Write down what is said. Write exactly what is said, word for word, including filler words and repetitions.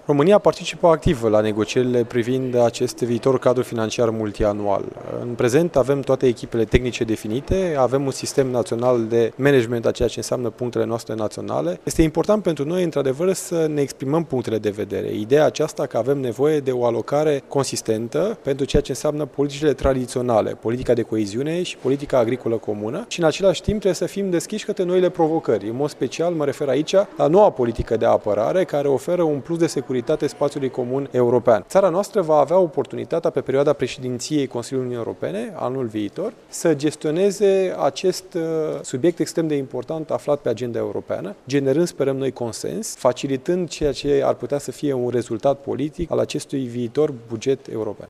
România participă activ la negocierile privind acest viitor cadru financiar multianual. În prezent avem toate echipele tehnice definite, avem un sistem național de management a ceea ce înseamnă punctele noastre naționale. Este important pentru noi, într-adevăr, să ne exprimăm punctele de vedere. Ideea aceasta că avem nevoie de o alocare consistentă pentru ceea ce înseamnă politicile tradiționale, politica de coeziune și politica agricolă comună și în același timp trebuie să fim deschiși către noile provocări. În mod special mă refer aici la noua politică de apărare care oferă un plus de securitate spațiului comun european. Țara noastră va avea oportunitatea pe perioada președinției Consiliului Uniunii Europene, anul viitor, să gestioneze acest subiect extrem de important aflat pe agenda europeană, generând, sperăm noi, consens, facilitând ceea ce ar putea să fie un rezultat politic al acestui viitor buget european.